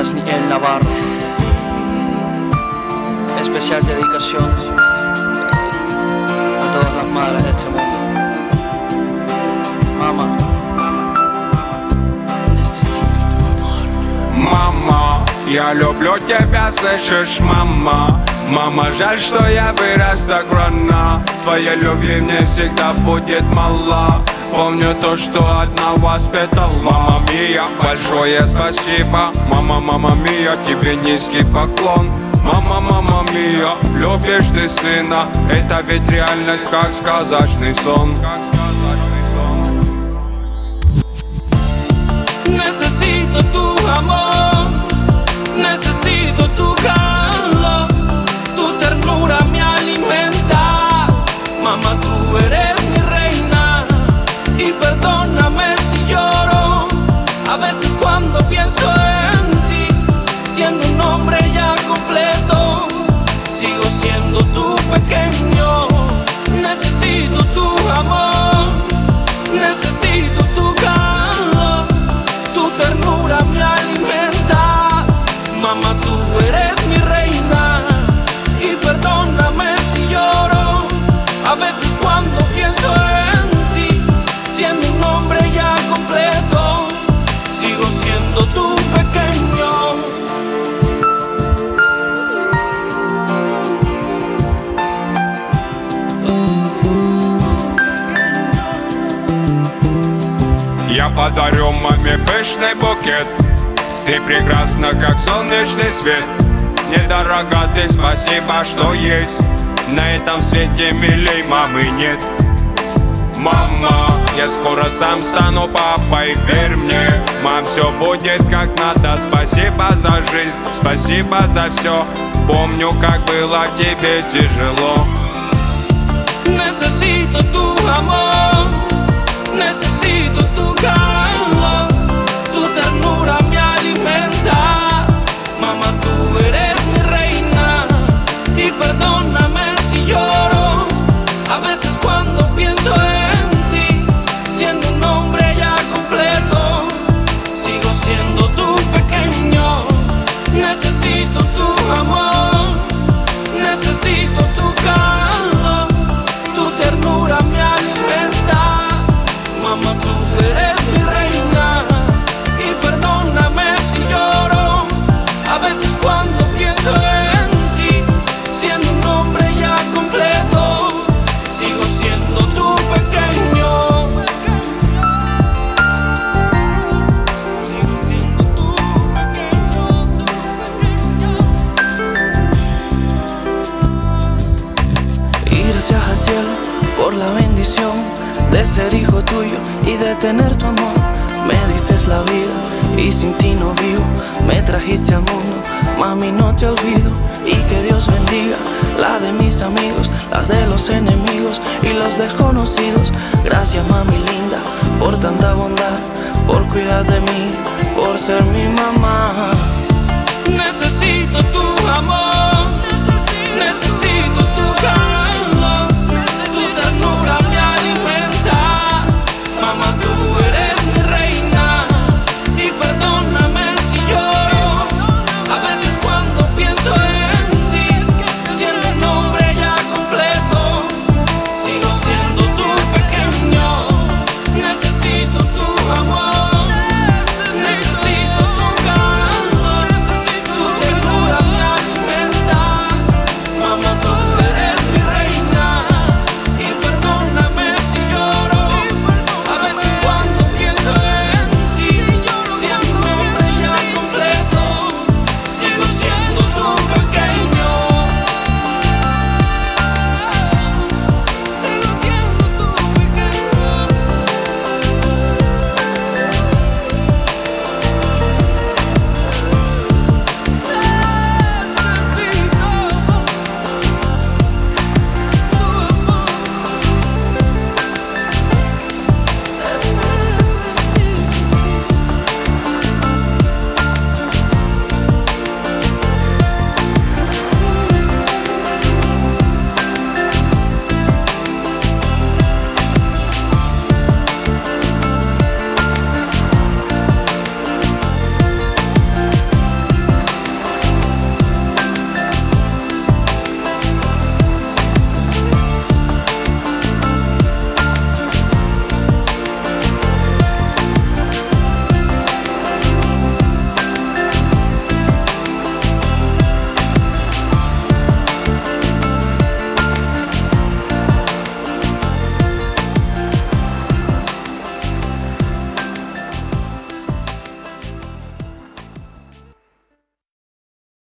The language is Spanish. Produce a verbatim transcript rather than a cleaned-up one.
Yasniel Navarro. Especial dedicación a todas las madres de este mundo. Mamá, мама, я люблю тебя, слышишь, мама? Мама, жаль, что я вырос так рано. Твоей любви мне всегда будет мало. Помню то, что одна воспитала. Мама мия, большое спасибо. Мама, мама мия, тебе низкий поклон. Мама, мама мия, любишь ты сына. Это ведь реальность, как сказочный сон. Necesito tu amor, necesito tu calor, tu ternura me alimenta. Mamá, tú eres mi reina y perdóname si lloro. A veces cuando pienso en ti, siendo un hombre ya completo, sigo siendo tu pequeño. Necesito tu amor, necesito tu calor, tu ternura me alimenta. Mamá, tú eres mi reina y perdóname si lloro. A veces cuando pienso en ti, siendo un hombre ya completo, sigo siendo tu pequeño. Я подарю маме пышный букет. Ты прекрасна, как солнечный свет. Недорога ты, спасибо, что есть. На этом свете милей мамы нет. Мама, я скоро сам стану папой, верь мне. Мам, все будет как надо. Спасибо за жизнь, спасибо за все. Помню, как было тебе тяжело. Necesito tu amor, necesito tu calor, tu ternura me alimenta. Mamá, tú eres mi reina y perdóname si lloro. A veces cuando pienso en ti, siendo un hombre ya completo, sigo siendo tu pequeño. Necesito tu amor, necesito tu calor, tu ternura me alimenta. Mamá, tú eres mi reina y perdóname si lloro. A veces cuando pienso en ti, siendo un hombre ya completo, sigo siendo tu pequeño. Sigo siendo tu pequeño, tu pequeño. y gracias al cielo por la bendición de ser hijo tuyo y de tener tu amor. Me diste la vida y sin ti no vivo. Me trajiste al mundo, mami, no te olvido. Y que Dios bendiga la de mis amigos, las de los enemigos y los desconocidos. Gracias, mami linda, por tanta bondad, por cuidar de mí, por ser mi mamá. Necesito tu amor,